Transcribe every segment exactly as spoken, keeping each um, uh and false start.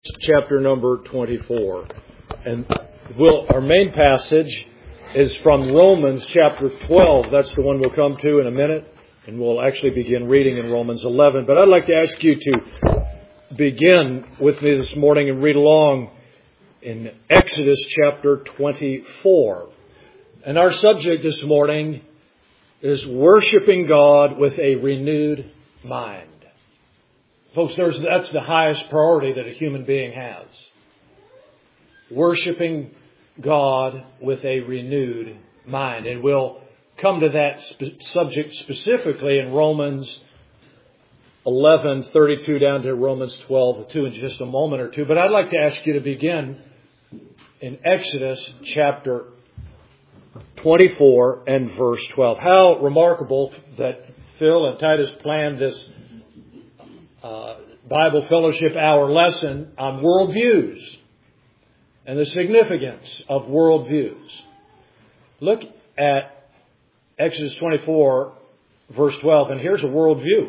Chapter number twenty-four. And we'll, our main passage is from Romans chapter twelve. That's the one we'll come to in a minute. And we'll actually begin reading in Romans eleven. But I'd like to ask you to begin with me this morning and read along in Exodus chapter twenty-four. And our subject this morning is worshiping God with a renewed mind. Folks, there's, that's the highest priority that a human being has. Worshiping God with a renewed mind. And we'll come to that spe- subject specifically in Romans eleven thirty-two down to Romans twelve two in just a moment or two. But I'd like to ask you to begin in Exodus chapter twenty-four and verse twelve. How remarkable that Phil and Titus planned this Uh, Bible Fellowship Hour lesson on worldviews and the significance of worldviews. Look at Exodus twenty-four, verse twelve, and here's a worldview.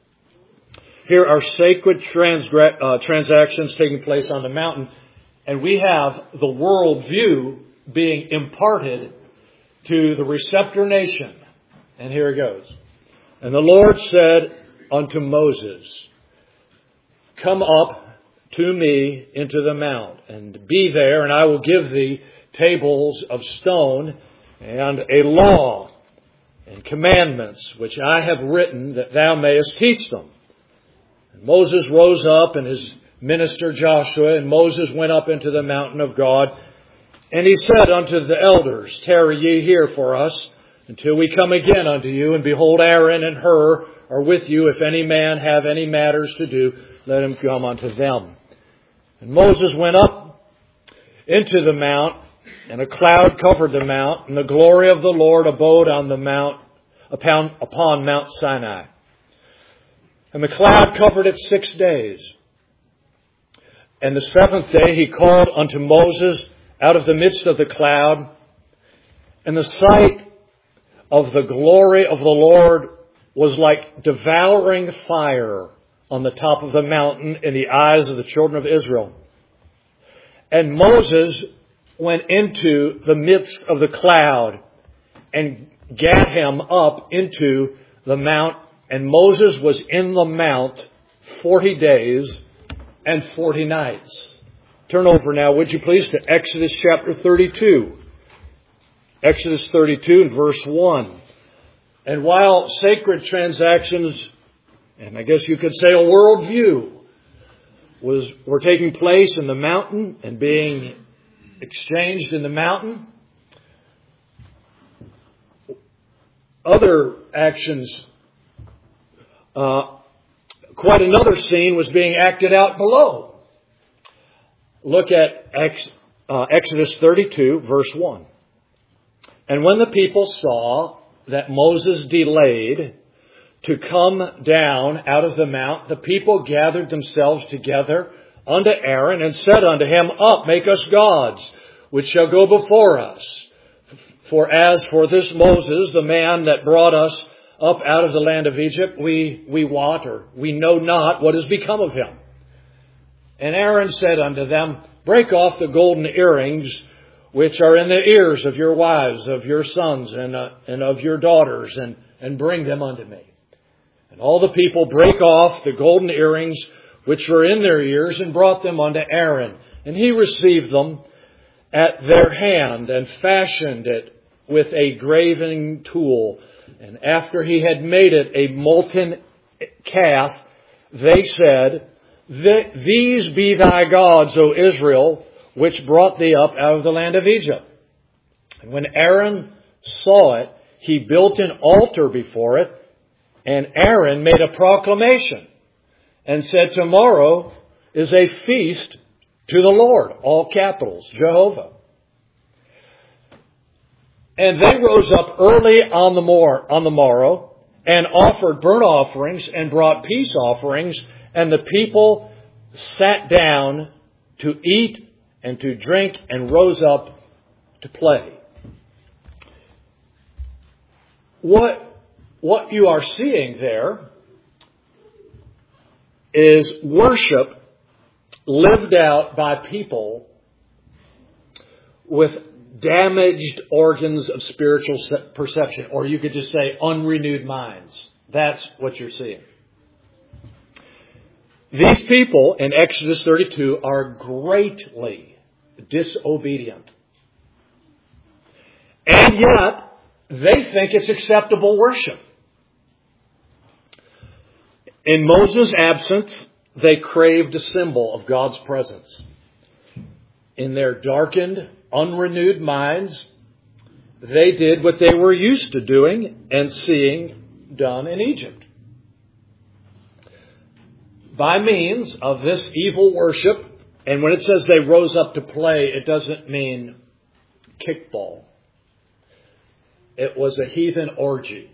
Here are sacred transgra- uh, transactions taking place on the mountain, and we have the worldview being imparted to the receptor nation. And here it goes. And the Lord said unto Moses, Come up to me into the mount, and be there, and I will give thee tables of stone, and a law, and commandments, which I have written, that thou mayest teach them. And Moses rose up, and his minister Joshua, and Moses went up into the mountain of God, and he said unto the elders, Tarry ye here for us, until we come again unto you, and behold, Aaron and Hur are with you. If any man have any matters to do, let him come unto them. And Moses went up into the mount, and a cloud covered the mount, and the glory of the Lord abode on the mount, upon, upon Mount Sinai. And the cloud covered it six days. And the seventh day he called unto Moses out of the midst of the cloud, and the sight of the glory of the Lord was like devouring fire on the top of the mountain in the eyes of the children of Israel. And Moses went into the midst of the cloud and gat him up into the mount. And Moses was in the mount forty days and forty nights. Turn over now, would you please, to Exodus chapter thirty-two. Exodus thirty-two and verse one. And while sacred transactions, and I guess you could say a worldview, was were taking place in the mountain and being exchanged in the mountain, other actions, uh, quite another scene was being acted out below. Look at Ex, uh, Exodus thirty-two, verse one. And when the people saw that Moses delayed to come down out of the mount, the people gathered themselves together unto Aaron and said unto him, Up, make us gods, which shall go before us. For as for this Moses, the man that brought us up out of the land of Egypt, we, we wot, or we know not what has become of him. And Aaron said unto them, Break off the golden earrings which are in the ears of your wives, of your sons, and, uh, and of your daughters, and, and bring them unto me. And all the people brake off the golden earrings which were in their ears, and brought them unto Aaron. And he received them at their hand, and fashioned it with a graving tool. And after he had made it a molten calf, they said, These be thy gods, O Israel, which brought thee up out of the land of Egypt. And when Aaron saw it, he built an altar before it, and Aaron made a proclamation and said, Tomorrow is a feast to the Lord, all capitals, Jehovah. And they rose up early on the, mor- on the morrow and offered burnt offerings and brought peace offerings, and the people sat down to eat and to drink, and rose up to play. What, what you are seeing there is worship lived out by people with damaged organs of spiritual perception, or you could just say unrenewed minds. That's what you're seeing. These people in Exodus thirty-two are greatly disobedient. And yet, they think it's acceptable worship. In Moses' absence, they craved a symbol of God's presence. In their darkened, unrenewed minds, they did what they were used to doing and seeing done in Egypt. By means of this evil worship, and when it says they rose up to play, it doesn't mean kickball. It was a heathen orgy.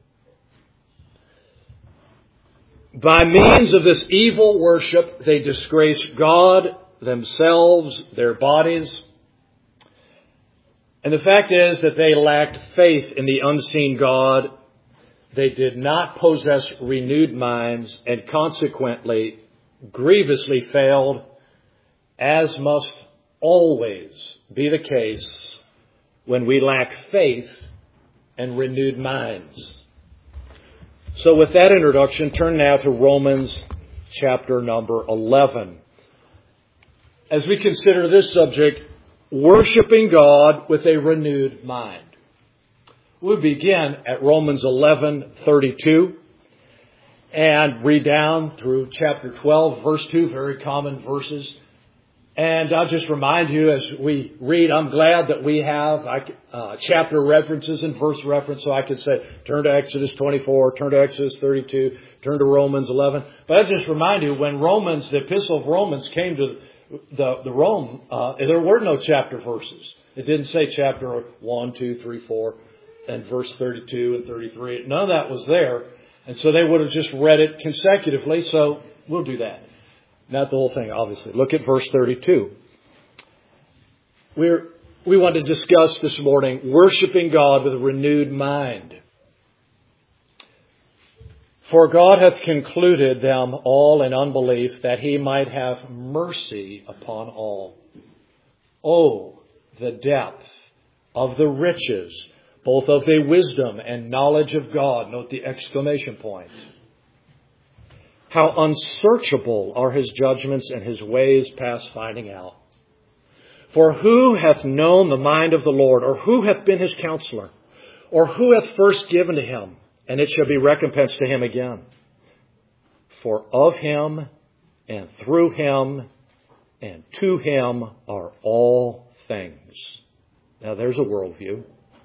By means of this evil worship, they disgraced God, themselves, their bodies. And the fact is that they lacked faith in the unseen God. They did not possess renewed minds and consequently grievously failed, as must always be the case when we lack faith and renewed minds. So with that introduction, turn now to Romans chapter number eleven. As we consider this subject, worshiping God with a renewed mind. We'll begin at Romans eleven thirty-two and read down through chapter twelve, verse two, very common verses. And I'll just remind you as we read, I'm glad that we have uh, chapter references and verse reference, so I could say, turn to Exodus twenty-four, turn to Exodus thirty-two, turn to Romans eleven. But I'll just remind you, when Romans, the Epistle of Romans came to the, the Rome, uh, there were no chapter verses. It didn't say chapter one, two, three, four, and verse thirty-two and thirty-three. None of that was there. And so they would have just read it consecutively, so we'll do that. Not the whole thing, obviously. Look at verse thirty-two. We're, we want to discuss this morning worshiping God with a renewed mind. For God hath concluded them all in unbelief, that he might have mercy upon all. Oh, the depth of the riches, both of the wisdom and knowledge of God. Note the exclamation point. How unsearchable are his judgments and his ways past finding out. For who hath known the mind of the Lord, or who hath been his counselor, or who hath first given to him, and it shall be recompensed to him again? For of him, and through him, and to him are all things. Now there's a worldview.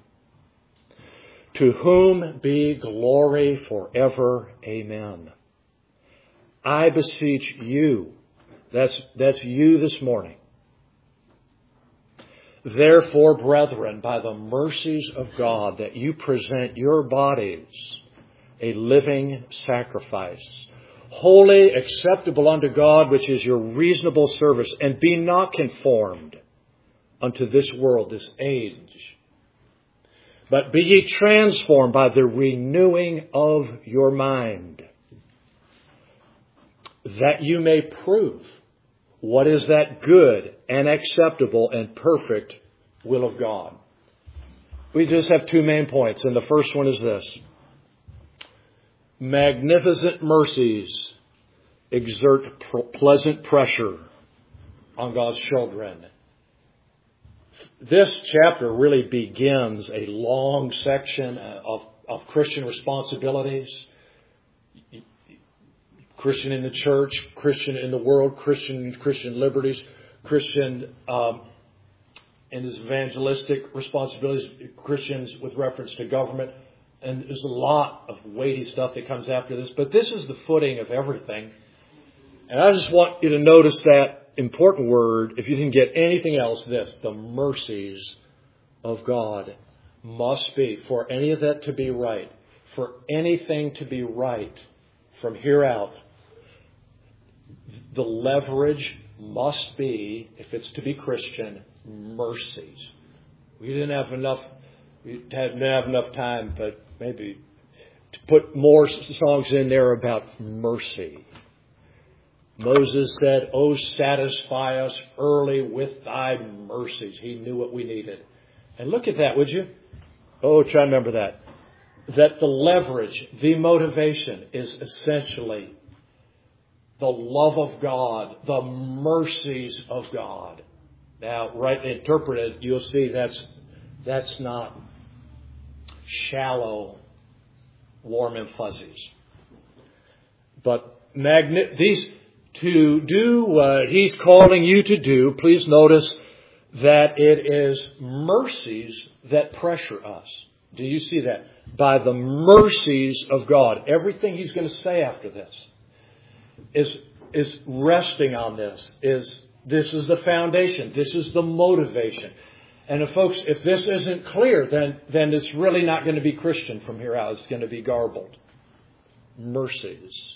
To whom be glory forever. Amen. I beseech you, that's, that's you this morning. Therefore, brethren, by the mercies of God, that you present your bodies a living sacrifice, holy, acceptable unto God, which is your reasonable service, and be not conformed unto this world, this age, but be ye transformed by the renewing of your mind, that you may prove what is that good and acceptable and perfect will of God. We just have two main points, and the first one is this. Magnificent mercies exert pleasant pressure on God's children. This chapter really begins a long section of, of Christian responsibilities. Christian in the church, Christian in the world, Christian Christian liberties, Christian um, in his evangelistic responsibilities, Christians with reference to government. And there's a lot of weighty stuff that comes after this. But this is the footing of everything. And I just want you to notice that important word, if you didn't get anything else, this, the mercies of God must be, for any of that to be right, for anything to be right from here out, the leverage must be, if it's to be Christian, mercies. We didn't have enough, we didn't have enough time, but maybe to put more songs in there about mercy. Moses said, "Oh, satisfy us early with thy mercies." He knew what we needed. And look at that, would you? Oh, try to remember that. That the leverage, the motivation is essentially the love of God, the mercies of God. Now, rightly interpreted, you'll see that's that's not shallow, warm and fuzzies. But magni- these to do what He's calling you to do, please notice that it is mercies that pressure us. Do you see that? By the mercies of God. Everything He's going to say after this is, is resting on this. Is This is the foundation. This is the motivation. And if folks, if this isn't clear, then, then it's really not going to be Christian from here out. It's going to be garbled. Mercies.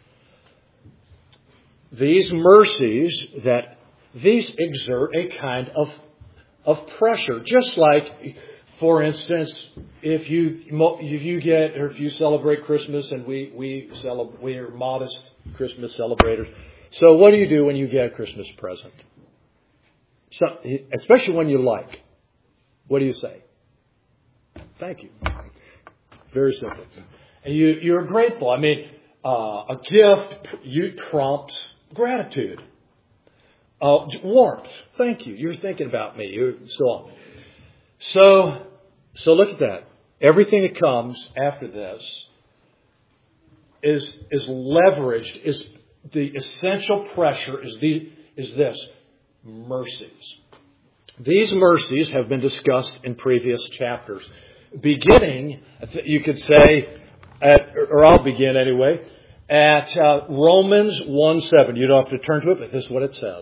These mercies that these exert a kind of of pressure, just like, for instance, if you if you get or if you celebrate Christmas, and we we celebrate, we are modest Christmas celebrators. So what do you do when you get a Christmas present? So, especially one you like. What do you say? Thank you. Very simple. And you you're grateful. I mean, uh, a gift you prompts gratitude. Uh, warmth. Thank you. You're thinking about me. You're so on. So, so look at that. Everything that comes after this is is leveraged. Is the essential pressure is the is this mercies. These mercies have been discussed in previous chapters, beginning, you could say, at, or I'll begin anyway, at uh, Romans one seven. You don't have to turn to it, but this is what it says.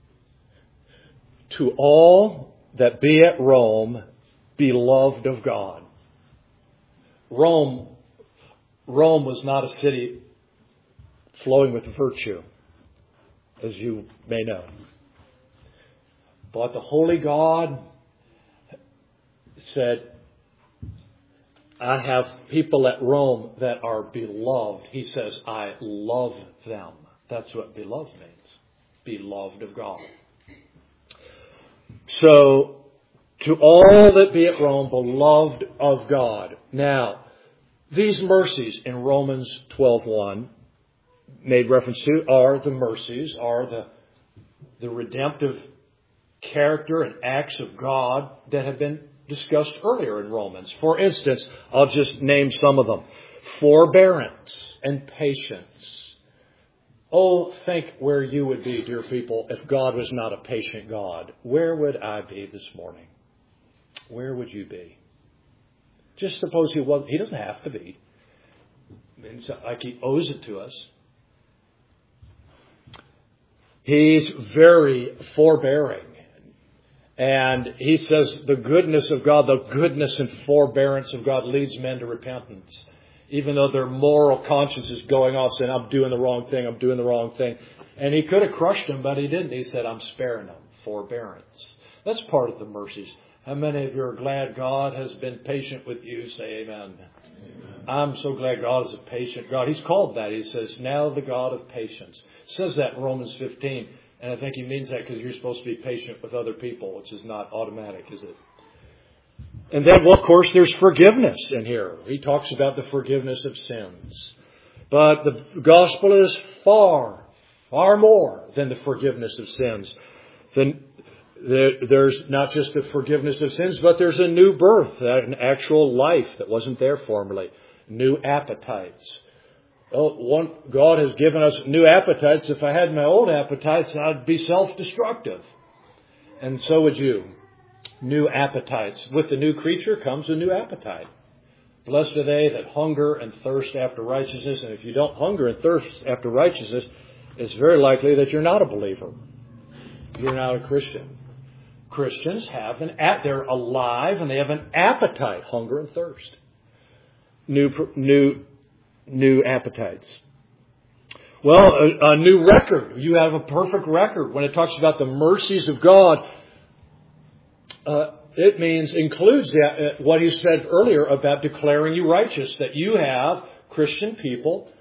To all that be at Rome, beloved of God. Rome, Rome was not a city flowing with virtue, as you may know. But the Holy God said, I have people at Rome that are beloved. He says, I love them. That's what beloved means. Beloved of God. So, to all that be at Rome, beloved of God. Now, these mercies in Romans twelve one, made reference to, are the mercies, are the, the redemptive character and acts of God that have been discussed earlier in Romans. For instance, I'll just name some of them. Forbearance and patience. Oh, think where you would be, dear people, if God was not a patient God. Where would I be this morning? Where would you be? Just suppose He was. He doesn't have to be. It's like He owes it to us. He's very forbearing. And He says the goodness of God, the goodness and forbearance of God leads men to repentance. Even though their moral conscience is going off saying, I'm doing the wrong thing, I'm doing the wrong thing. And He could have crushed them, but He didn't. He said, I'm sparing them. Forbearance. That's part of the mercies. How many of you are glad God has been patient with you? Say amen. Amen. I'm so glad God is a patient God. He's called that. He says, now the God of patience. It says that in Romans fifteen. And I think He means that because you're supposed to be patient with other people, which is not automatic, is it? And then, well, of course, there's forgiveness in here. He talks about the forgiveness of sins. But the gospel is far, far more than the forgiveness of sins. Then there's not just the forgiveness of sins, but there's a new birth, an actual life that wasn't there formerly. New appetites. Well, one, God has given us new appetites. If I had my old appetites, I'd be self-destructive. And so would you. New appetites. With the new creature comes a new appetite. Blessed are they that hunger and thirst after righteousness. And if you don't hunger and thirst after righteousness, it's very likely that you're not a believer. You're not a Christian. Christians have an, they're alive and they have an appetite, hunger and thirst. New, new, new appetites. Well, a, a new record. You have a perfect record. When it talks about the mercies of God, uh, it means, includes that, what He said earlier about declaring you righteous. That you have, Christian people,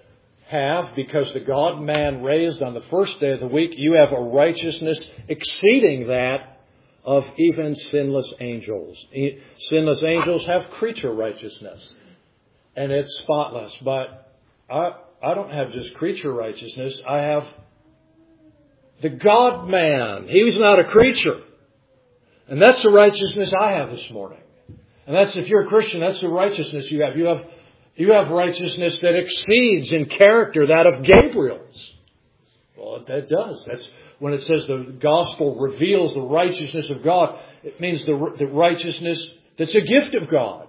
have, because the God-man raised on the first day of the week, you have a righteousness exceeding that of even sinless angels. Sinless angels have creature righteousness, and it's spotless. But I, I don't have just creature righteousness. I have the God-man. He's not a creature. And that's the righteousness I have this morning. And that's, if you're a Christian, that's the righteousness you have. You have You have righteousness that exceeds in character that of Gabriel's. Well, that does. That's when it says the gospel reveals the righteousness of God. It means the, the righteousness that's a gift of God.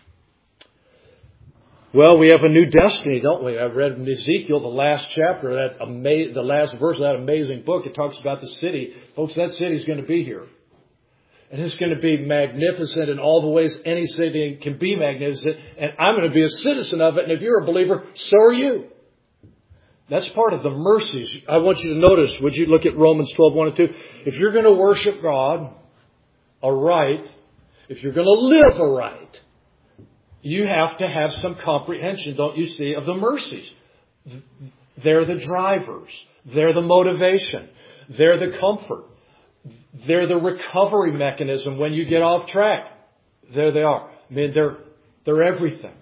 Well, we have a new destiny, don't we? I've read in Ezekiel, the last chapter, that ama- the last verse of that amazing book. It talks about the city. Folks, that city's going to be here. And it's going to be magnificent in all the ways any city can be magnificent. And I'm going to be a citizen of it. And if you're a believer, so are you. That's part of the mercies. I want you to notice, would you look at Romans twelve, one and two? If you're going to worship God aright, if you're going to live aright, you have to have some comprehension, don't you see, of the mercies. They're the drivers. They're the motivation. They're the comfort. They're the recovery mechanism when you get off track. There they are. I mean, they're, they're everything.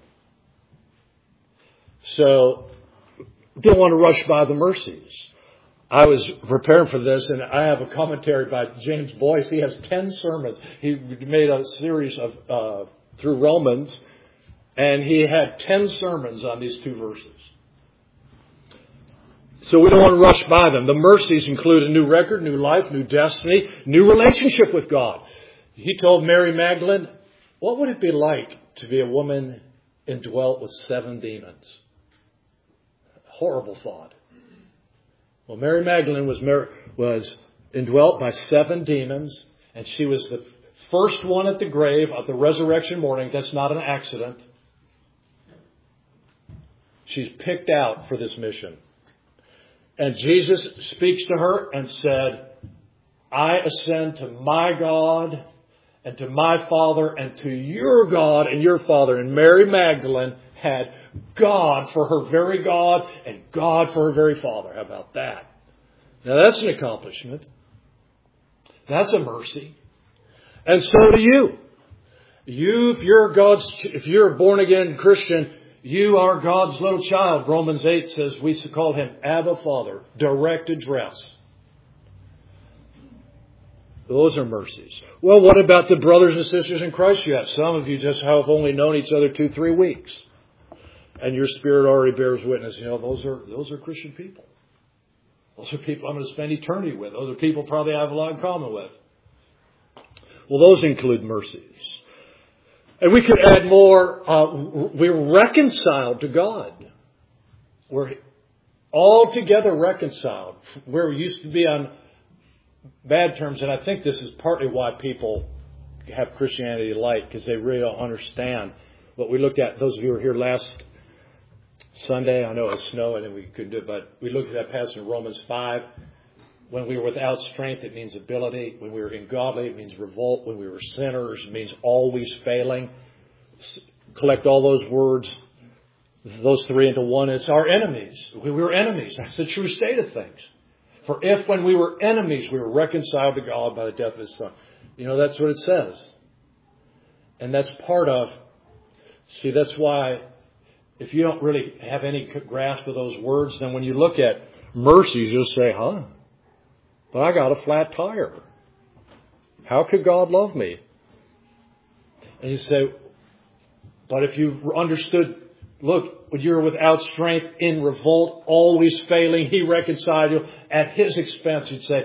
So, don't want to rush by the mercies. I was preparing for this, and I have a commentary by James Boyce. He has ten sermons. He made a series of uh, through Romans, and he had ten sermons on these two verses. So we don't want to rush by them. The mercies include a new record, new life, new destiny, new relationship with God. He told Mary Magdalene, what would it be like to be a woman indwelt with seven demons? Horrible thought. Well, Mary Magdalene was, was indwelt by seven demons, and she was the first one at the grave at the resurrection morning. That's not an accident. She's picked out for this mission. And Jesus speaks to her and said, I ascend to my God and to my Father and to your God and your Father. And Mary Magdalene had God for her very God and God for her very Father. How about that? Now that's an accomplishment. That's a mercy. And so do you. You, if you're God's, if you're a born again Christian, you are God's little child. Romans eight says we call him Abba Father. Direct address. Those are mercies. Well, what about the brothers and sisters in Christ you have? Some of you just have only known each other two, three weeks. And your spirit already bears witness. You know, those are those are Christian people. Those are people I'm going to spend eternity with. Those are people probably I have a lot in common with. Well, those include mercies. And we could add more. Uh, we're reconciled to God. We're altogether reconciled. Where we used to be on bad terms, and I think this is partly why people have Christianity light, because they really don't understand what we looked at. Those of you who were here last Sunday, I know it was snowing and we couldn't do it, but we looked at that passage in Romans five. When we were without strength, it means ability. When we were ungodly, it means revolt. When we were sinners, it means always failing. Collect all those words, those three into one. It's our enemies. We were enemies. That's the true state of things. For if when we were enemies, we were reconciled to God by the death of His Son. You know, that's what it says. And that's part of, see, that's why if you don't really have any grasp of those words, then when you look at mercies, you'll say, huh? But I got a flat tire. How could God love me? And you say, but if you understood, look, when you're without strength, in revolt, always failing, He reconciled you at His expense, you'd say,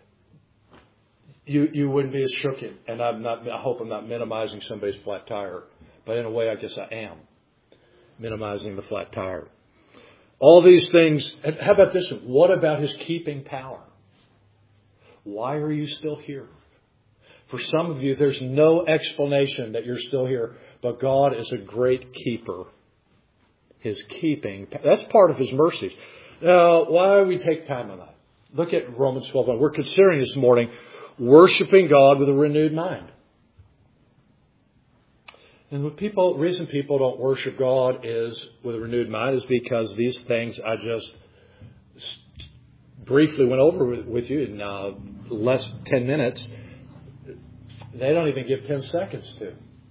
you, you wouldn't be as shooken. And I'm not, I hope I'm not minimizing somebody's flat tire. But in a way, I guess I am minimizing the flat tire. All these things. And how about this one? What about His keeping power? Why are you still here? For some of you, there's no explanation that you're still here. But God is a great keeper. His keeping. That's part of His mercies. Now, why we take time on that? Look at Romans twelve. We're considering this morning worshiping God with a renewed mind. And the people, reason people don't worship God is with a renewed mind is because these things I just briefly went over with, with you in uh, less than ten minutes. They don't even give ten seconds to.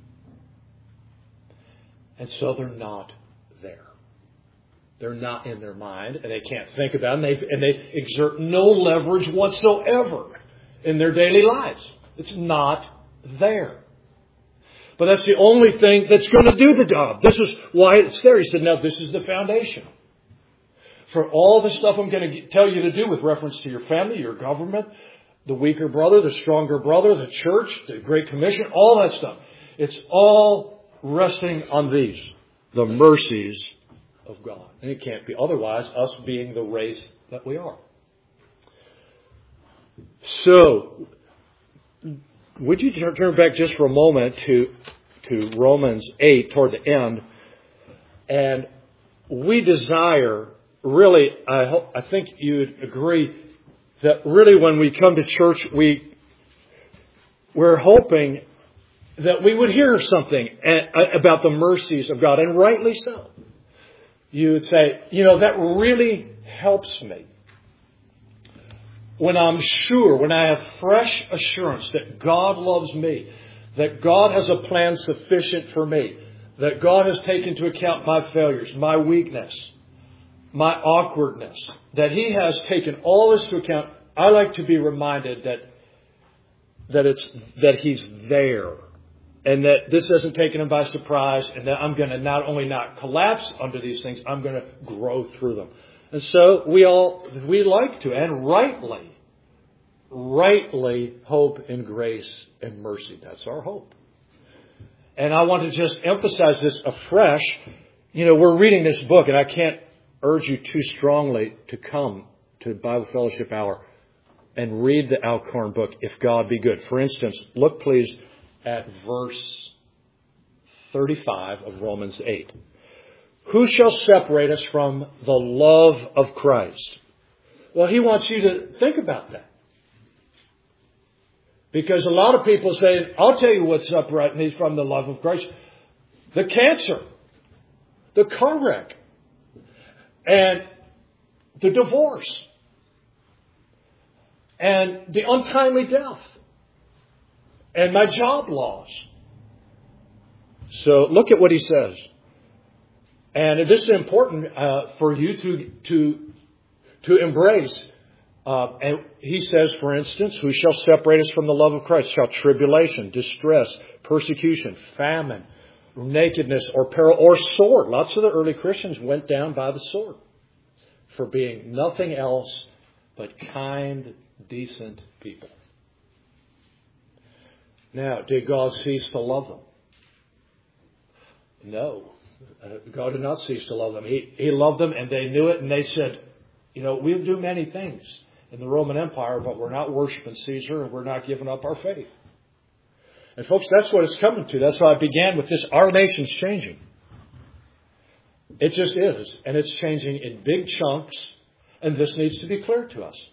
And so they're not there. They're not in their mind, and they can't think about it, and they, and they exert no leverage whatsoever in their daily lives. It's not there. But that's the only thing that's going to do the job. This is why it's there. He said, no, this is the foundation. For all the stuff I'm going to tell you to do with reference to your family, your government, the weaker brother, the stronger brother, the church, the Great Commission, all that stuff. It's all resting on these, the mercies of God. And it can't be otherwise, us being the race that we are. So, would you turn back just for a moment to, to Romans eight, toward the end. And we desire, really, I, hope, I think you'd agree, that really when we come to church, we, we're hoping that we would hear something about the mercies of God, and rightly so. You would say, you know, that really helps me. When I'm sure, when I have fresh assurance that God loves me, that God has a plan sufficient for me, that God has taken into account my failures, my weakness, my awkwardness, that He has taken all this into account, I like to be reminded that that it's that He's there, and that this hasn't taken Him by surprise, and that I'm going to not only not collapse under these things, I'm going to grow through them. And so we all, we like to, and rightly, rightly hope in grace and mercy. That's our hope. And I want to just emphasize this afresh. You know, we're reading this book, and I can't urge you too strongly to come to Bible Fellowship Hour and read the Alcorn book, If God Be Good. For instance, look please at verse thirty-five of Romans eight. Who shall separate us from the love of Christ? Well, he wants you to think about that. Because a lot of people say, I'll tell you what's separating me from the love of Christ. The cancer, the car wreck, and the divorce, and the untimely death, and my job loss. So look at what he says. And this is important uh, for you to to to embrace. Uh, and he says, for instance, who shall separate us from the love of Christ? Shall tribulation, distress, persecution, famine, nakedness, or peril, or sword? Lots of the early Christians went down by the sword for being nothing else but kind, decent people. Now, did God cease to love them? No. Uh, God did not cease to love them. He, he loved them, and they knew it, and they said, you know, we'll do many things in the Roman Empire, but we're not worshiping Caesar, and we're not giving up our faith. And folks, that's what it's coming to. That's why I began with this. Our nation's changing. It just is. And it's changing in big chunks, and this needs to be clear to us.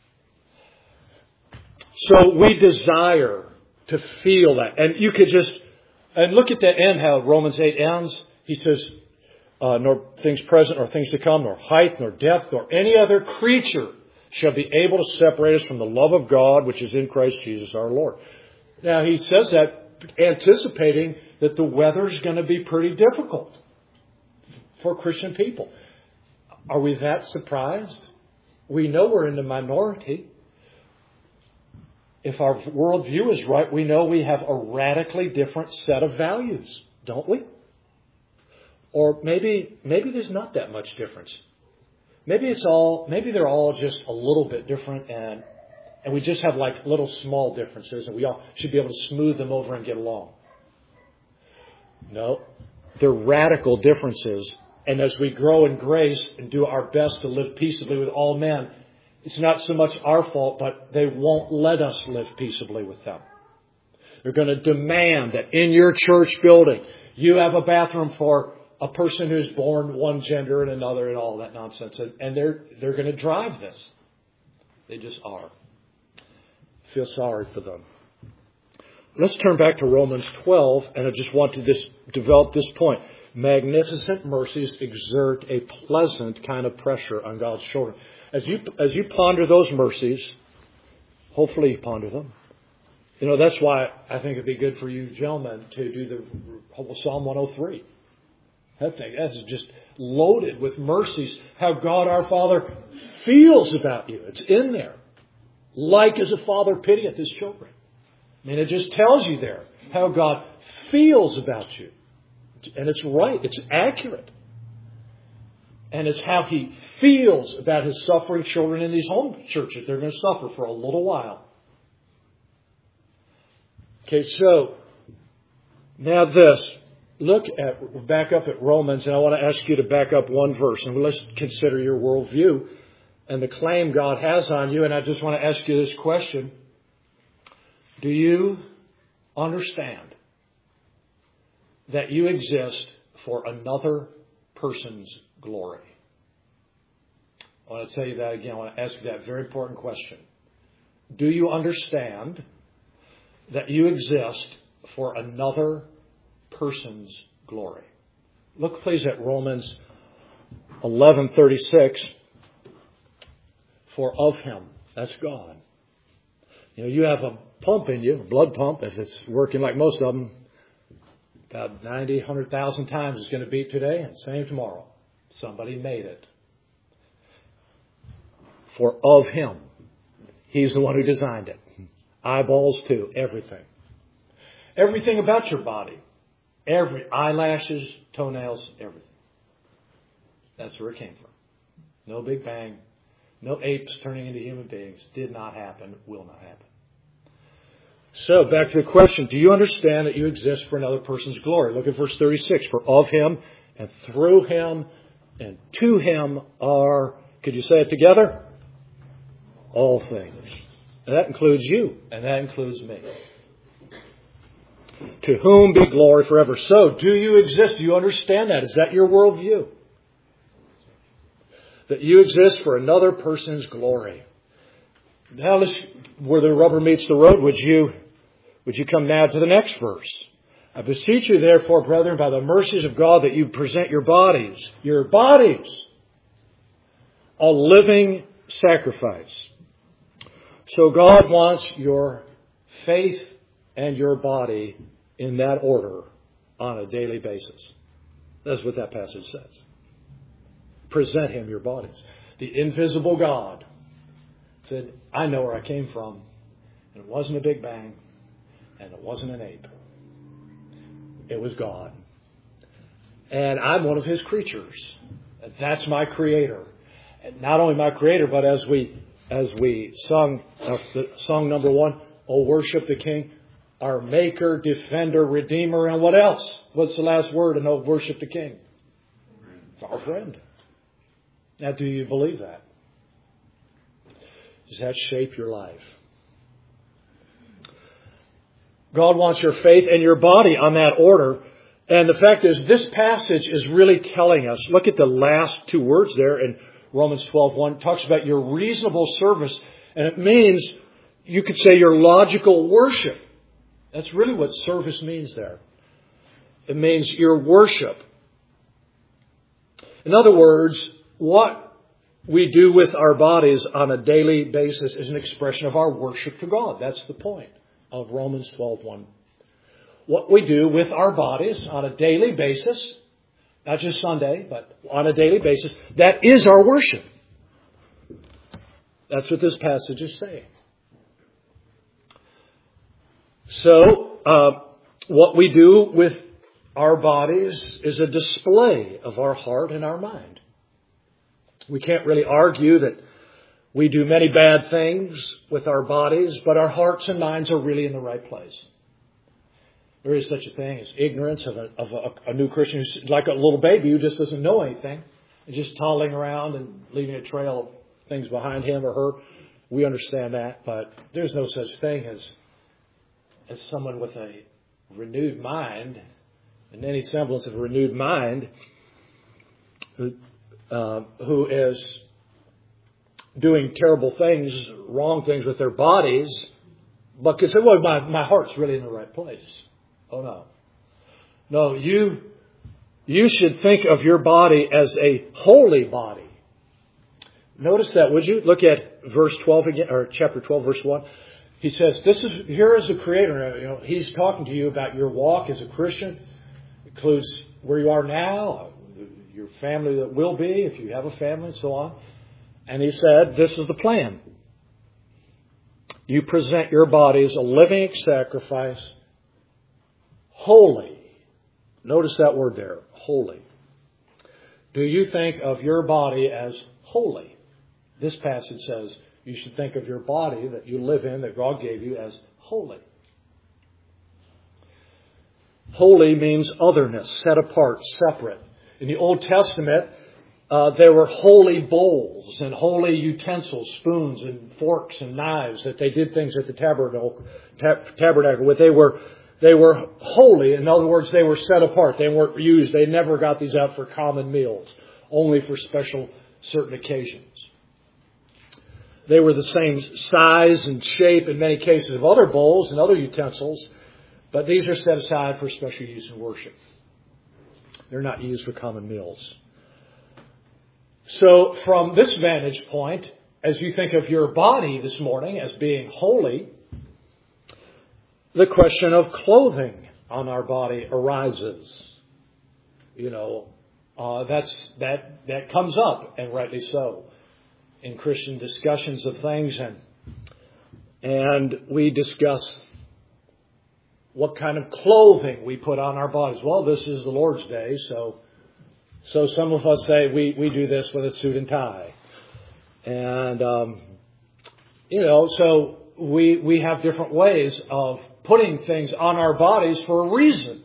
So we desire to feel that. And you could just, and look at the end, how Romans eight ends. He says, uh, nor things present, nor things to come, nor height, nor depth, nor any other creature shall be able to separate us from the love of God, which is in Christ Jesus our Lord. Now, he says that anticipating that the weather's going to be pretty difficult for Christian people. Are we that surprised? We know we're in the minority. If our worldview is right, we know we have a radically different set of values, don't we? Or maybe maybe there's not that much difference. Maybe it's all maybe they're all just a little bit different, and and we just have like little small differences, and we all should be able to smooth them over and get along. No, they're radical differences. And as we grow in grace and do our best to live peaceably with all men, it's not so much our fault, but they won't let us live peaceably with them. They're going to demand that in your church building, you have a bathroom for a person who's born one gender and another and all that nonsense. And, and they're, they're going to drive this. They just are. Feel sorry for them. let's turn back to Romans twelve, and I just want to this, develop this point. Magnificent mercies exert a pleasant kind of pressure on God's children. As you, as you ponder those mercies, hopefully you ponder them. You know, that's why I think it'd be good for you gentlemen to do the whole Psalm one oh three. That thing, that's just loaded with mercies. How God our Father feels about you. It's in there. Like as a father pitieth his children. I mean, it just tells you there how God feels about you. And it's right. It's accurate. And it's how he feels about his suffering children in these home churches. They're going to suffer for a little while. Okay, so now this. Look at, back up at Romans, and I want to ask you to back up one verse. And let's consider your worldview and the claim God has on you. And I just want to ask you this question. Do you understand that you exist for another person's glory? I want to tell you that again. I want to ask you that very important question. Do you understand that you exist for another person's glory? Look, please, at Romans eleven thirty-six. For of him, that's God. You know, you have a pump in you, a blood pump, if it's working like most of them, about ninety, one hundred thousand times it's going to beat today and same tomorrow. Somebody made it. For of him, he's the one who designed it. Eyeballs too, everything. Everything about your body. Every eyelashes, toenails, everything. That's where it came from. No Big Bang. No apes turning into human beings. Did not happen. Will not happen. So, back to the question. Do you understand that you exist for another person's glory? Look at verse thirty-six. For of him, and through him, and to him are, could you say it together? All things. And that includes you. And that includes me. To whom be glory forever. So, do you exist? Do you understand that? Is that your worldview? That you exist for another person's glory. Now, let's, where the rubber meets the road, would you, would you come now to the next verse? I beseech you, therefore, brethren, by the mercies of God, that you present your bodies, your bodies, a living sacrifice. So God wants your faith and your body in that order on a daily basis. That's what that passage says. Present him your bodies. The invisible God said, I know where I came from. And it wasn't a Big Bang. And it wasn't an ape. It was God. And I'm one of his creatures. And that's my creator. And not only my creator, but as we as we sung uh, the song number one, Oh, worship the King, our maker, defender, redeemer, and what else? What's the last word in Oh, worship the King? Our friend. Now, do you believe that? Does that shape your life? God wants your faith and your body on that order. And the fact is, this passage is really telling us, look at the last two words there in Romans twelve one. It talks about your reasonable service. And it means, you could say, your logical worship. That's really what service means there. It means your worship. In other words, what we do with our bodies on a daily basis is an expression of our worship to God. That's the point of Romans twelve one. What we do with our bodies on a daily basis, not just Sunday, but on a daily basis, that is our worship. That's what this passage is saying. So, uh, what we do with our bodies is a display of our heart and our mind. We can't really argue that we do many bad things with our bodies, but our hearts and minds are really in the right place. There is such a thing as ignorance of a, of a, a new Christian who's like a little baby who just doesn't know anything and just toddling around and leaving a trail of things behind him or her. We understand that, but there's no such thing as as someone with a renewed mind and any semblance of a renewed mind who, uh, who is doing terrible things, wrong things with their bodies, But you say, well, my, my heart's really in the right place. Oh, no. No, you, you should think of your body as a holy body. Notice that, would you? Look at verse twelve again, or chapter twelve, verse one. He says, "This is here is the Creator." You know, He's talking to you about your walk as a Christian. It includes where you are now, your family that will be, if you have a family, and so on. And He said, "This is the plan. You present your body as a living sacrifice, holy." Notice that word there, holy. Do you think of your body as holy? This passage says you should think of your body that you live in, that God gave you, as holy. Holy means otherness, set apart, separate. In the Old Testament, uh, there were holy bowls and holy utensils, spoons and forks and knives, that they did things at the tabernacle, tabernacle with. They were, they were holy. In other words, they were set apart. They weren't used. They never got these out for common meals, only for special certain occasions. They were the same size and shape in many cases of other bowls and other utensils, but these are set aside for special use in worship. They're not used for common meals. So from this vantage point, as you think of your body this morning as being holy, the question of clothing on our body arises. You know, uh, that's that that comes up, and rightly so, in Christian discussions of things, and and we discuss what kind of clothing we put on our bodies. Well, this is the Lord's Day, so so some of us say we, we do this with a suit and tie. And, um, you know, so we we have different ways of putting things on our bodies for a reason.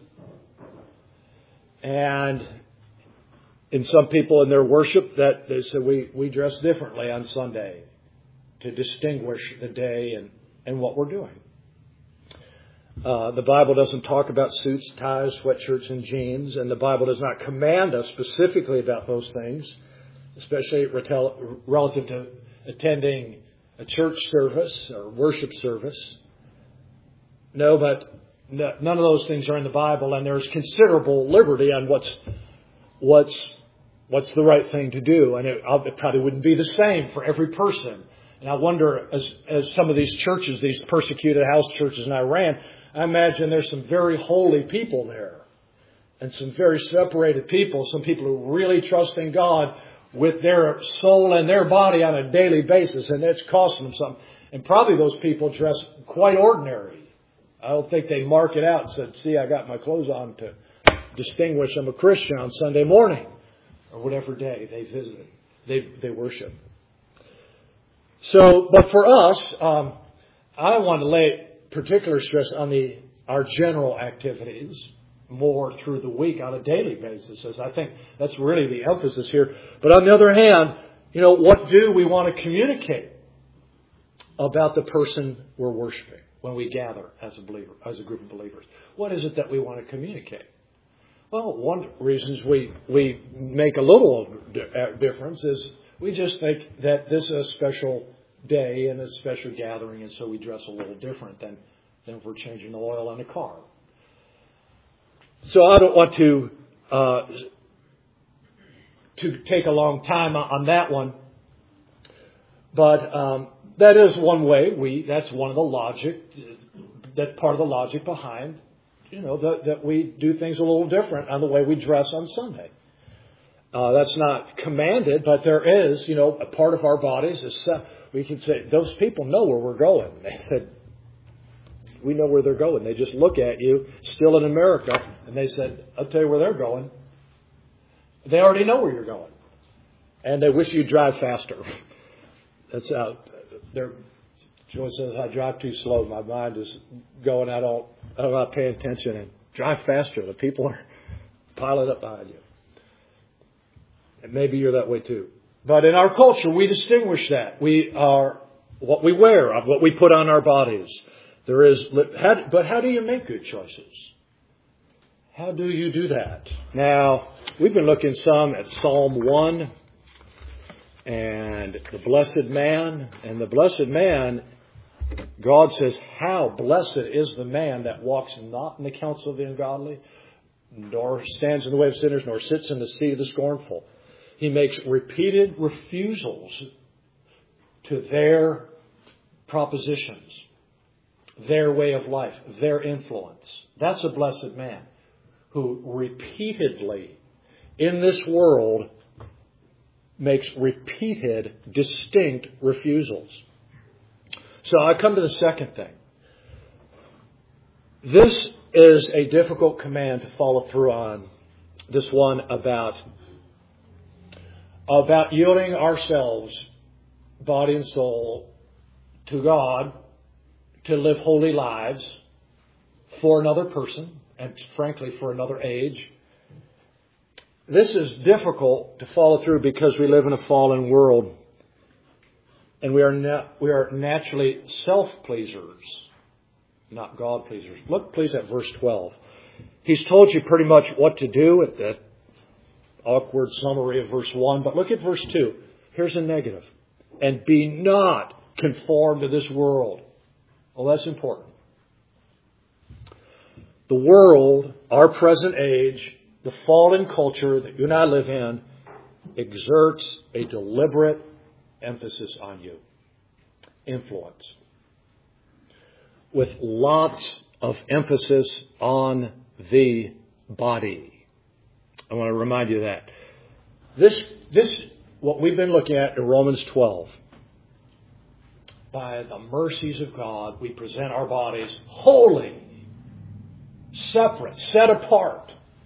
And in some people in their worship, that they say we, we dress differently on Sunday to distinguish the day and, and what we're doing. Uh, the Bible doesn't talk about suits, ties, sweatshirts, and jeans, and the Bible does not command us specifically about those things, especially retel- relative to attending a church service or worship service. No, but no, none of those things are in the Bible, and there's considerable liberty on what's what's what's the right thing to do, and it, it probably wouldn't be the same for every person. And I wonder, as as some of these churches, these persecuted house churches in Iran, I imagine there's some very holy people there, and some very separated people, some people who really trust in God with their soul and their body on a daily basis, and it's costing them something. And probably those people dress quite ordinary. I don't think they mark it out and said, "See, I got my clothes on to distinguish I'm a Christian on Sunday morning," or whatever day they visit, they they worship. So, but for us, um, I want to lay particular stress on the our general activities more through the week on a daily basis, as I think that's really the emphasis here. But on the other hand, you know, what do we want to communicate about the person we're worshiping when we gather as a believer, as a group of believers? What is it that we want to communicate? Well, one of the reasons we, we make a little difference is we just think that this is a special day and a special gathering, and so we dress a little different than, than if we're changing the oil on a car. So I don't want to uh, to take a long time on that one, but um, that is one way we. That's one of the logic. That's part of the logic behind, you know, that, that we do things a little different on the way we dress on Sunday. Uh, that's not commanded, but there is, you know, a part of our bodies is. Uh, we can say those people know where we're going. They said, we know where they're going. They just look at you, still in America, and they said, I'll tell you where they're going. They already know where you're going. And they wish you'd drive faster. That's out. They're, Joy says, I drive too slow. My mind is going, I don't, I'm not paying attention. And drive faster. The people are piling up behind you. And maybe you're that way too. But in our culture, we distinguish that. We are what we wear, what we put on our bodies. There is, how, but how do you make good choices? How do you do that? Now, we've been looking some at Psalm one and the blessed man. And the blessed man God says, how blessed is the man that walks not in the counsel of the ungodly, nor stands in the way of sinners, nor sits in the seat of the scornful. He makes repeated refusals to their propositions, their way of life, their influence. That's a blessed man who repeatedly in this world makes repeated, distinct refusals. So I come to the second thing. This is a difficult command to follow through on. This one about, about yielding ourselves, body and soul, to God to live holy lives for another person and frankly for another age. This is difficult to follow through because we live in a fallen world. And we are na- we are naturally self-pleasers, not God-pleasers. Look, please, at verse twelve. He's told you pretty much what to do with that awkward summary of verse one. But look at verse two. Here's a negative. And be not conformed to this world. Well, that's important. The world, our present age, the fallen culture that you and I live in, exerts a deliberate emphasis on you. Influence. With lots of emphasis on the body. I want to remind you of that. This, this, what we've been looking at in Romans twelve. By the mercies of God, we present our bodies holy, separate, set apart,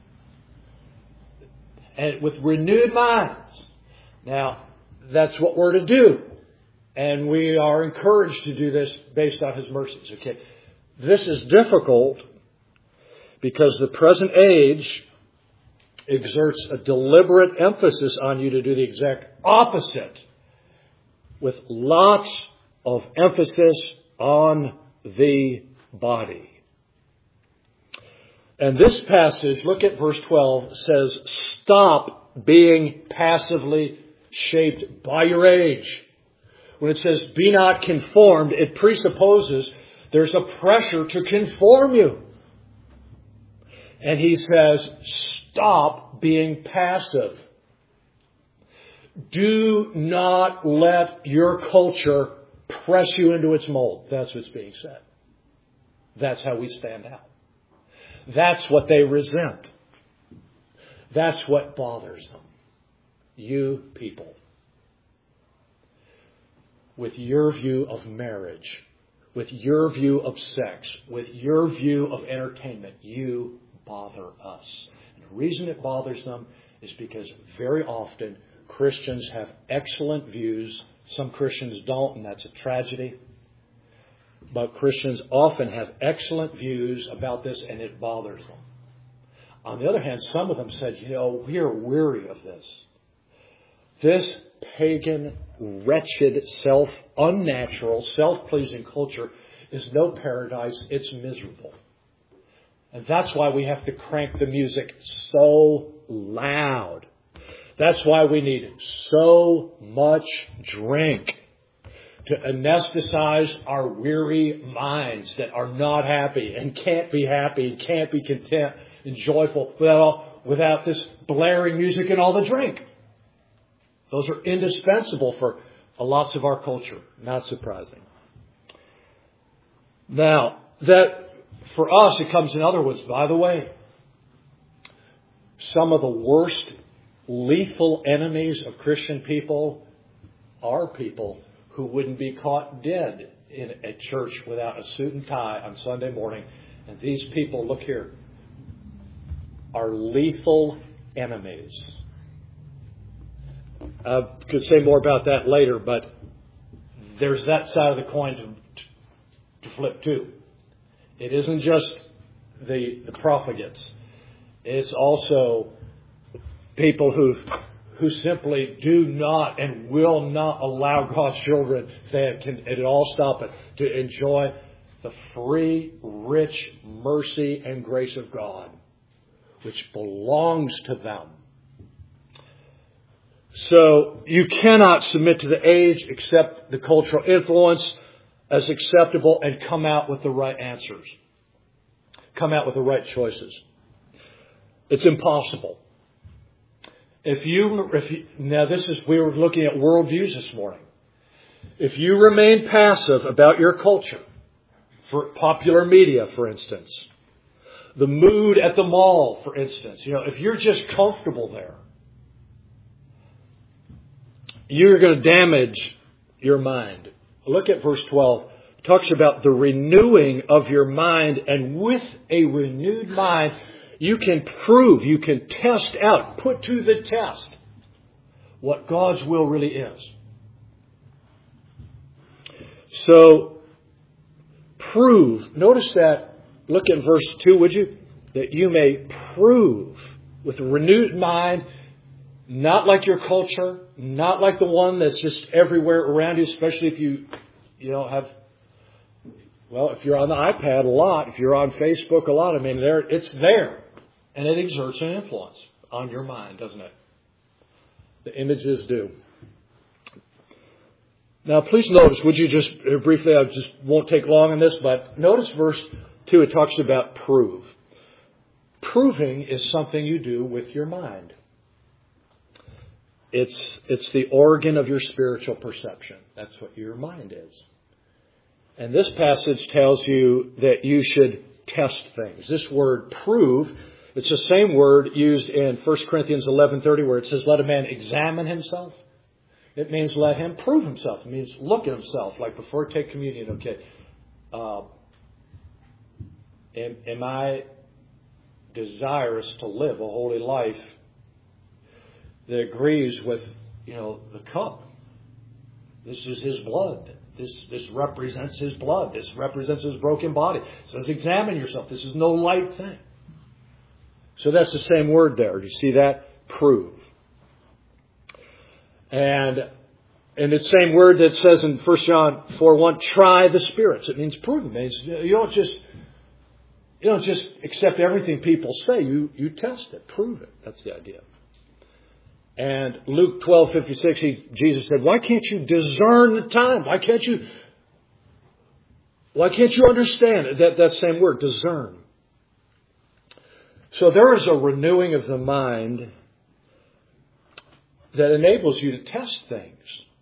and with renewed minds. Now, that's what we're to do. And we are encouraged to do this based on His mercies. Okay, this is difficult because the present age exerts a deliberate emphasis on you to do the exact opposite, with lots of emphasis on the body. And this passage, look at verse twelve, says, stop being passively shaped by your age. When it says, be not conformed, it presupposes there's a pressure to conform you. And he says, stop being passive. Do not let your culture press you into its mold. That's what's being said. That's how we stand out. That's what they resent. That's what bothers them. You people, with your view of marriage, with your view of sex, with your view of entertainment, you bother us. And the reason it bothers them is because very often Christians have excellent views. Some Christians don't, and that's a tragedy. But Christians often have excellent views about this, and it bothers them. On the other hand, some of them said, you know, we are weary of this. This pagan, wretched, self, unnatural, self-pleasing culture is no paradise. It's miserable. And that's why we have to crank the music so loud. That's why we need so much drink to anesthetize our weary minds that are not happy and can't be happy and can't be content and joyful without, without this blaring music and all the drink. Those are indispensable for lots of our culture. Not surprising. Now, that for us, it comes in other words. By the way, some of the worst lethal enemies of Christian people are people who wouldn't be caught dead in a church without a suit and tie on Sunday morning. And these people, look here, are lethal enemies. I could say more about that later, but there's that side of the coin to, to flip too. It isn't just the, the profligates. It's also people who who simply do not and will not allow God's children, if they can at all stop it, to enjoy the free, rich mercy and grace of God, which belongs to them. So you cannot submit to the age, accept the cultural influence, as acceptable and come out with the right answers. Come out with the right choices. It's impossible. If you, if you, now this is, we were looking at worldviews this morning. If you remain passive about your culture, for popular media, for instance, the mood at the mall, for instance, you know, if you're just comfortable there, you're going to damage your mind. Look at verse twelve. It talks about the renewing of your mind, and with a renewed mind, you can prove, you can test out, put to the test what God's will really is. So, prove. Notice that. Look at verse two, would you? That you may prove with a renewed mind, not like your culture, not like the one that's just everywhere around you, especially if you, you know, have, well, if you're on the iPad a lot, if you're on Facebook a lot, I mean, there, it's there. And it exerts an influence on your mind, doesn't it? The images do. Now, please notice, would you just, briefly, I just won't take long on this, but notice verse two, it talks about prove. Proving is something you do with your mind. It's, it's the organ of your spiritual perception. That's what your mind is. And this passage tells you that you should test things. This word prove, it's the same word used in First Corinthians eleven thirty where it says, let a man examine himself. It means let him prove himself. It means look at himself, like before take communion. Okay, uh, am, am I desirous to live a holy life that agrees with, you know, the cup? This is His blood. This this represents His blood. This represents His broken body. It says examine yourself. This is no light thing. So that's the same word there. Do you see that? Prove. And and it's the same word that says in First John four one, try the spirits. It means prove. It means you don't just you don't just accept everything people say. You you test it, prove it. That's the idea. And Luke twelve fifty-six, he, Jesus said, why can't you discern the time? Why can't you why can't you understand it? That, that same word, discern. So there is a renewing of the mind that enables you to test things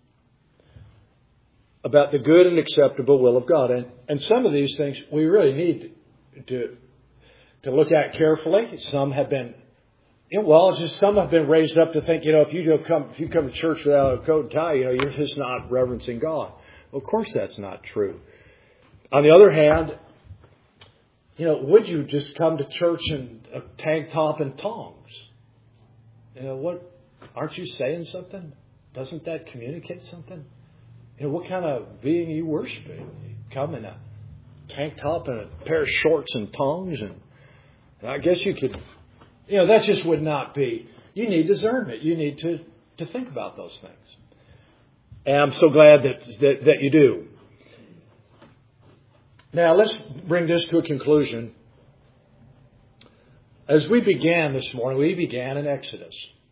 about the good and acceptable will of God. And, and some of these things we really need to, to look at carefully. Some have been, you know, well, just some have been raised up to think, you know, if you don't come, if you come to church without a coat and tie, you know, you're just not reverencing God. Well, of course that's not true. On the other hand, you know, would you just come to church in a tank top and tongs? You know, what, aren't you saying something? Doesn't that communicate something? You know, what kind of being are you worshiping? You come in a tank top and a pair of shorts and tongs, and, and I guess you could, you know, that just would not be, you need discernment. You need to, to think about those things. And I'm so glad that, that, that you do. Now, let's bring this to a conclusion. As we began this morning, we began in Exodus.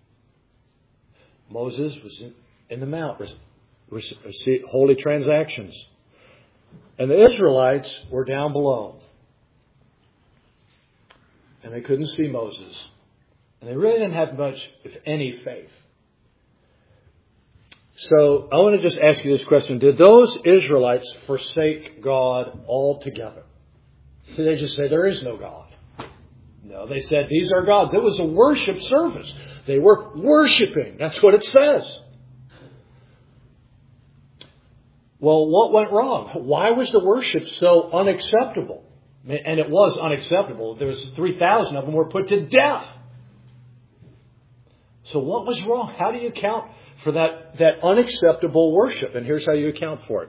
Moses was in, in the mount, holy transactions. And the Israelites were down below. And they couldn't see Moses. And they really didn't have much, if any, faith. So I want to just ask you this question. Did those Israelites forsake God altogether? Did they just say, there is no God? No, they said, these are gods. It was a worship service. They were worshiping. That's what it says. Well, what went wrong? Why was the worship so unacceptable? And it was unacceptable. There was three thousand of them were put to death. So what was wrong? How do you account for that, that unacceptable worship? And here's how you account for it.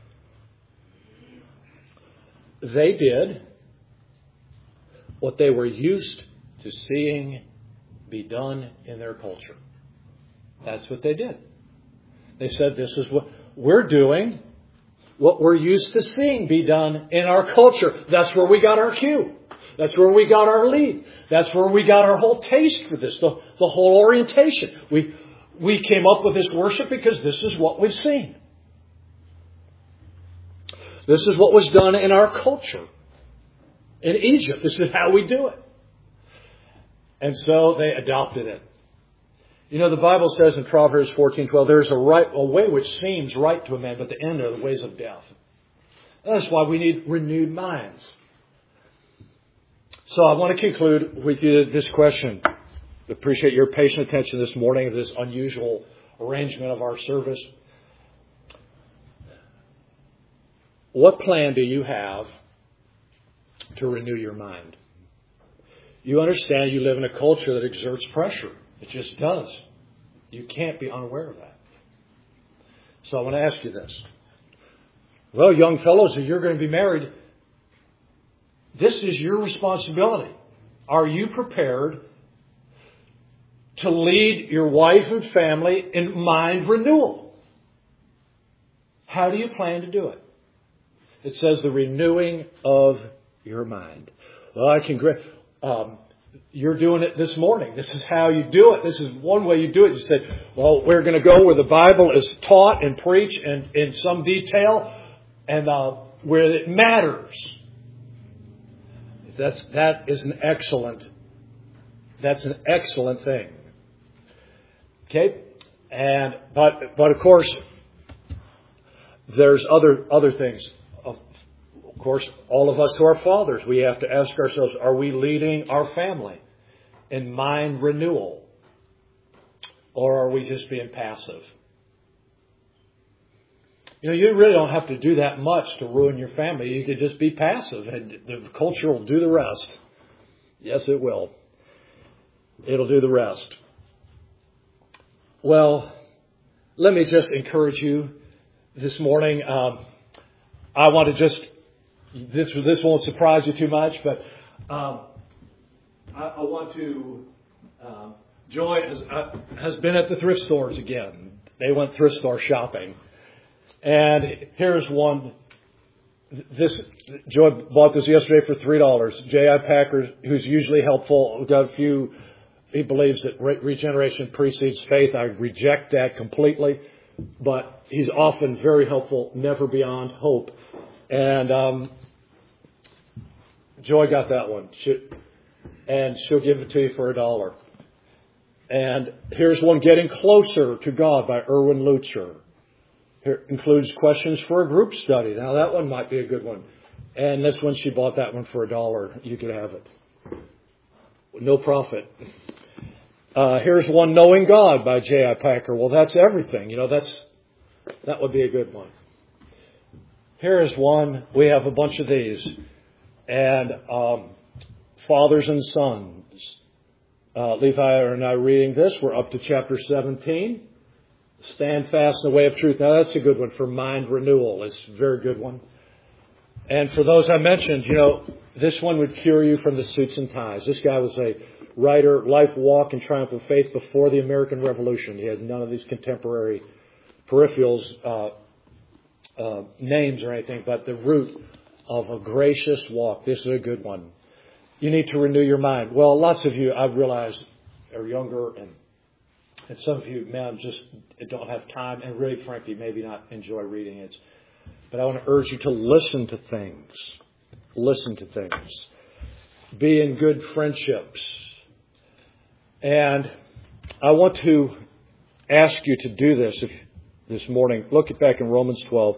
They did what they were used to seeing be done in their culture. That's what they did. They said, this is what we're doing, what we're used to seeing be done in our culture. That's where we got our cue. That's where we got our lead. That's where we got our whole taste for this, the, the whole orientation. We, we came up with this worship because this is what we've seen. This is what was done in our culture. In Egypt, this is how we do it. And so they adopted it. You know, the Bible says in Proverbs fourteen twelve, there's a right, a way which seems right to a man, but the end are the ways of death. That's why we need renewed minds. So I want to conclude with you this question. I appreciate your patient attention this morning to this unusual arrangement of our service. What plan do you have to renew your mind? You understand you live in a culture that exerts pressure. It just does. You can't be unaware of that. So I want to ask you this. Well, young fellows, if you're going to be married, this is your responsibility. Are you prepared to lead your wife and family in mind renewal? How do you plan to do it? It says the renewing of your mind. Well, I can. Um, you're doing it this morning. This is how you do it. This is one way you do it. You say, well, we're going to go where the Bible is taught and preached and in some detail and uh, where it matters. That's, that is an excellent, that's an excellent thing. Okay? And, but, but of course, there's other, other things. Of course, all of us who are fathers, we have to ask ourselves, are we leading our family in mind renewal? Or are we just being passive? You know, you really don't have to do that much to ruin your family. You could just be passive and the culture will do the rest. Yes, it will. It'll do the rest. Well, let me just encourage you this morning. Um, I want to just This this won't surprise you too much, but um, I, I want to. Um, Joy has uh, has been at the thrift stores again. They went thrift store shopping, and here's one. This Joy bought this yesterday for three dollars. J I Packer, who's usually helpful, got a few. He believes that re- regeneration precedes faith. I reject that completely, but he's often very helpful. Never beyond hope, and. Um, Joy got that one, she, and she'll give it to you for a dollar. And here's one, Getting Closer to God by Erwin Lutzer. Here includes questions for a group study. Now that one might be a good one. And this one, she bought that one for a dollar. You could have it. No profit. Uh, here's one, Knowing God by J I Packer. Well, that's everything. You know, that's that would be a good one. Here's one. We have a bunch of these. And um, Fathers and Sons. Uh, Levi and I reading this. We're up to chapter seventeen. Stand fast in the way of truth. Now that's a good one for mind renewal. It's a very good one. And for those I mentioned, you know, this one would cure you from the suits and ties. This guy was a writer, Life, Walk, and Triumph of Faith before the American Revolution. He had none of these contemporary peripherals, uh, uh, names or anything, but the root of a gracious walk. This is a good one. You need to renew your mind. Well, lots of you, I've realized, are younger, and and some of you, man, just don't have time, and really, frankly, maybe not enjoy reading it. But I want to urge you to listen to things. Listen to things. Be in good friendships. And I want to ask you to do this if, this morning. Look back in Romans twelve.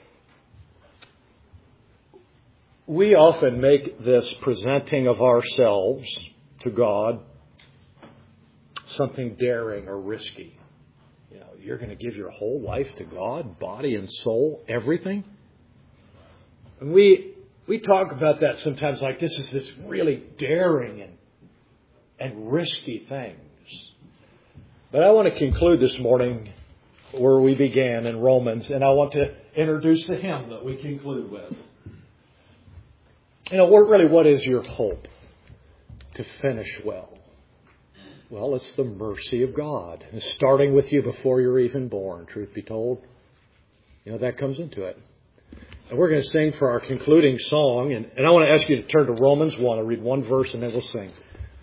We often make this presenting of ourselves to God something daring or risky. You know, you're going to give your whole life to God, body and soul, everything. And we we talk about that sometimes like this is this really daring and and risky things. But I want to conclude this morning where we began in Romans, and I want to introduce the hymn that we conclude with. You know, what, really, what is your hope to finish well? Well, it's the mercy of God. It's starting with you before you're even born, truth be told. You know, that comes into it. And we're going to sing for our concluding song. And, and I want to ask you to turn to Romans one. I'll read one verse and then we'll sing.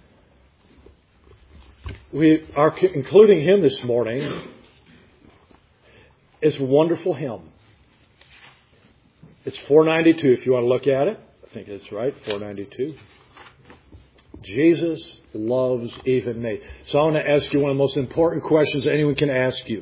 We are concluding hymn this morning is a wonderful hymn. It's four ninety-two if you want to look at it. I think it's right, four ninety-two. Jesus loves even me. So I want to ask you one of the most important questions anyone can ask you.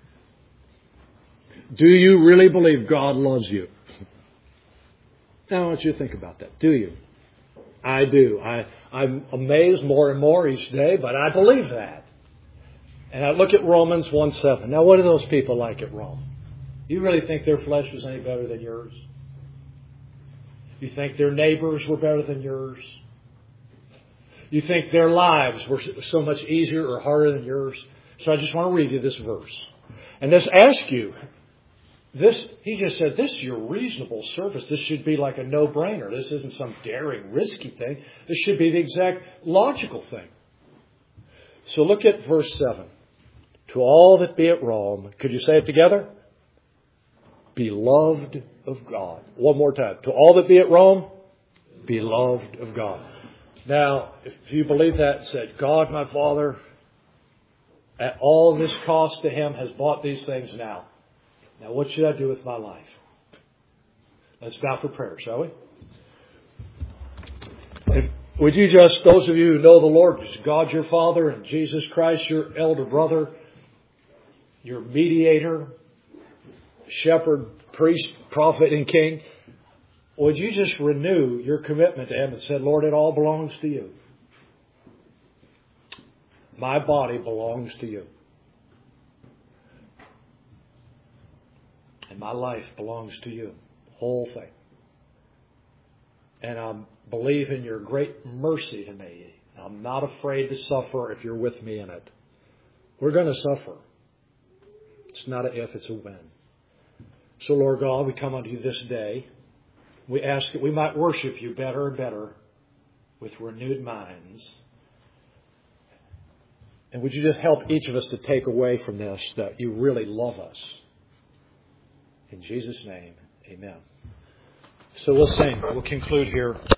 Do you really believe God loves you? Now I want you to think about that. Do you? I do. I, I'm amazed more and more each day, but I believe that. And I look at Romans one seven. Now what are those people like at Rome? You really think their flesh was any better than yours? You think their neighbors were better than yours? You think their lives were so much easier or harder than yours? So I just want to read you this verse. And just ask you, this, he just said, this is your reasonable service. This should be like a no-brainer. This isn't some daring, risky thing. This should be the exact logical thing. So look at verse seven. To all that be at Rome, could you say it together? Beloved of God. One more time. To all that be at Rome, beloved of God. Now, if you believe that, said, God, my Father, at all this cost to Him, has bought these things now. Now, what should I do with my life? Let's bow for prayer, shall we? If, would you just, those of you who know the Lord, God your Father and Jesus Christ, your elder brother, your mediator, shepherd, priest, prophet, and king, would you just renew your commitment to Him and say, Lord, it all belongs to you. My body belongs to you. And my life belongs to you. The whole thing. And I believe in your great mercy to me. I'm not afraid to suffer if you're with me in it. We're going to suffer. It's not a if, it's a when. So, Lord God, we come unto you this day. We ask that we might worship you better and better with renewed minds. And would you just help each of us to take away from this that you really love us? In Jesus' name, amen. So we'll sing. We'll conclude here.